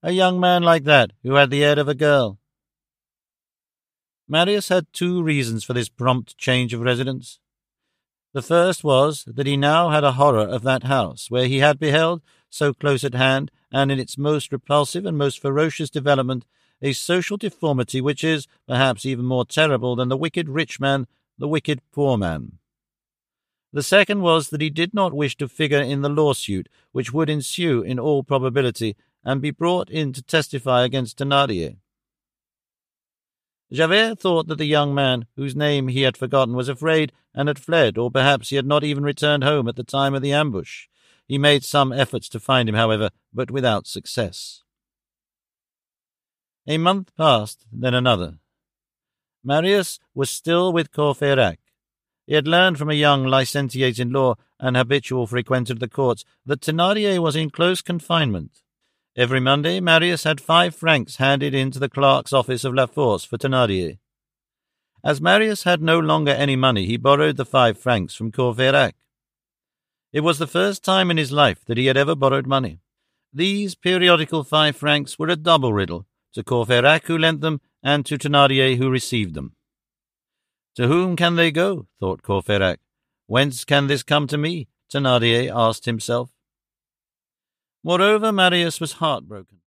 A young man like that, who had the air of a girl. Marius had 2 reasons for this prompt change of residence. The first was that he now had a horror of that house, where he had beheld, so close at hand, and in its most repulsive and most ferocious development, a social deformity which is, perhaps, even more terrible than the wicked rich man, the wicked poor man. The second was that he did not wish to figure in the lawsuit which would ensue in all probability, and be brought in to testify against Thénardier. Javert thought that the young man, whose name he had forgotten, was afraid and had fled, or perhaps he had not even returned home at the time of the ambush. He made some efforts to find him, however, but without success. A month passed, then another. Marius was still with Courfeyrac. He had learned from a young licentiate in law and habitual frequenter of the courts that Thénardier was in close confinement. Every Monday, Marius had 5 francs handed into the clerk's office of La Force for Thénardier. As Marius had no longer any money, he borrowed the 5 francs from Courfeyrac. It was the first time in his life that he had ever borrowed money. These periodical 5 francs were a double riddle, to Courfeyrac, who lent them, and to Thénardier, who received them. To whom can they go? Thought Courfeyrac. Whence can this come to me? Thénardier asked himself. Moreover, Marius was heartbroken.